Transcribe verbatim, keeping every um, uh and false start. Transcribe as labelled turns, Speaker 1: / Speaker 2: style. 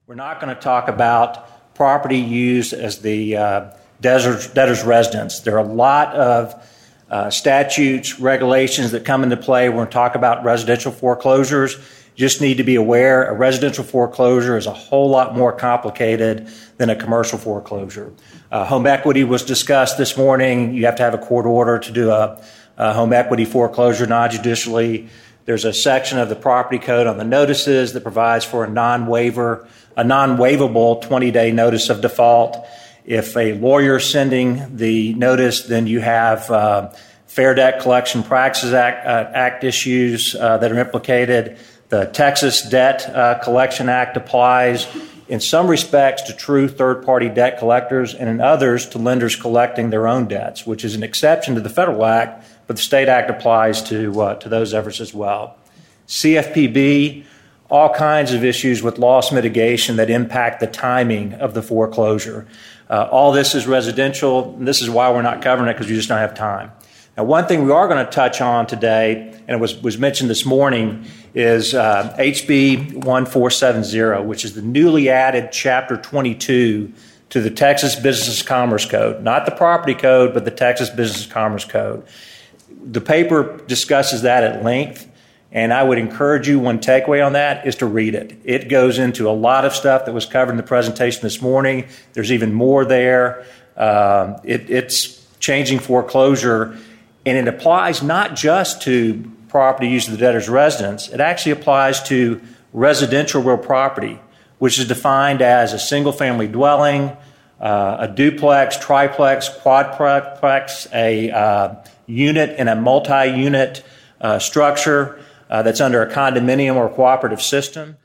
Speaker 1: We're not going to talk about property used as the uh, debtor's, debtor's residence. There are a lot of uh, statutes, regulations that come into play. We're going to talk about residential foreclosures. You just need to be aware a residential foreclosure is a whole lot more complicated than a commercial foreclosure. Uh, home equity was discussed this morning. You have to have a court order to do a, a home equity foreclosure non-judicially. There's a section of the property code on the notices that provides for a non-waiver, a non-waivable twenty-day notice of default. If a lawyer is sending the notice, then you have uh, Fair Debt Collection Practices Act, uh, Act issues uh, that are implicated. The Texas Debt uh, Collection Act applies in some respects to true third-party debt collectors and in others to lenders collecting their own debts, which is an exception to the federal act, but the state act applies to uh, to those efforts as well. C F P B, all kinds of issues with loss mitigation that impact the timing of the foreclosure. Uh, all this is residential, and this is why we're not covering it, because we just don't have time. Now, one thing we are going to touch on today, and it was, was mentioned this morning, is uh, H B fourteen seventy, which is the newly added Chapter twenty-two to the Texas Business Commerce Code. Not the property code, but the Texas Business Commerce Code. The paper discusses that at length, and I would encourage you, one takeaway on that is to read it. It goes into a lot of stuff that was covered in the presentation this morning. There's even more there. Um, it, it's changing foreclosure, and it applies not just to property used as the debtor's residence. It actually applies to residential real property, which is defined as a single-family dwelling, uh, a duplex, triplex, quadplex, a uh, unit in a multi-unit uh, structure uh, that's under a condominium or cooperative system.